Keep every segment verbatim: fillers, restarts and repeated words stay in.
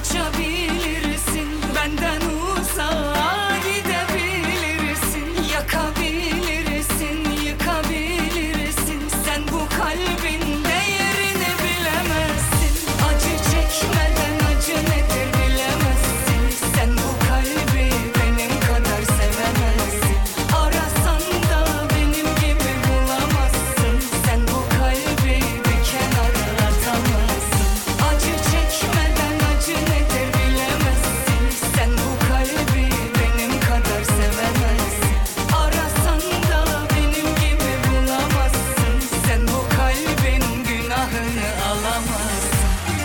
kaçabilirsin, benden uzağa gidebilirsin, yakabilirsin, yıkabilirsin. Sen bu kalbin değerini bilemezsin. Acı çekmeden acı nedir bilemezsin. Sen bu kalbi benim kadar sevemezsin. Arasan da benim gibi bulamazsın. Sen bu kalbi bir kenara atamazsın. Acı çekmeden acı nedir bilemezsin. Sen bu kalbi benim kadar sevemezsin. Arasan da benim gibi bulamazsın. Sen bu kalbin günahını alamazsın.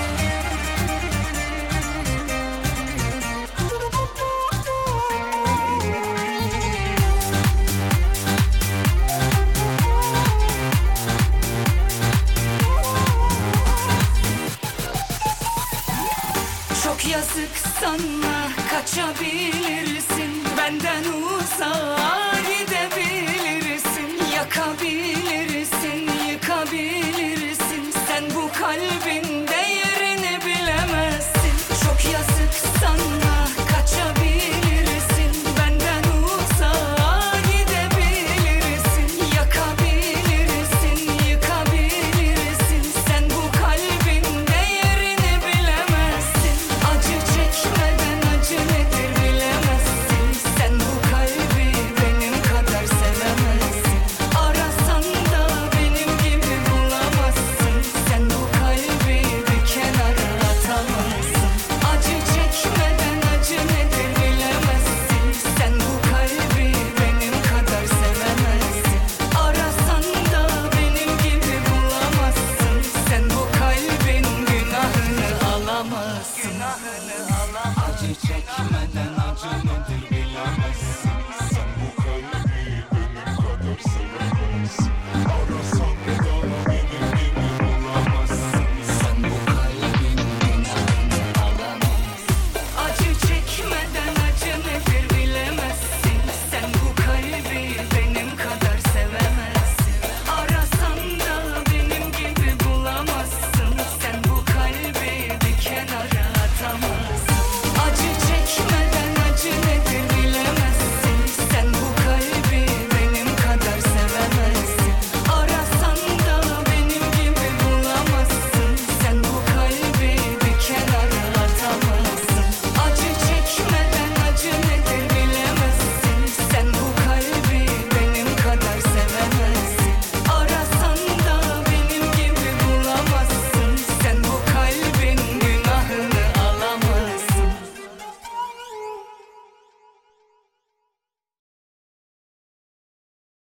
Çok yazık sana, kaçabilirsin, benden uzağa gidebilirsin, yakabilirsin, yıkabilirsin. Sen bu kalbin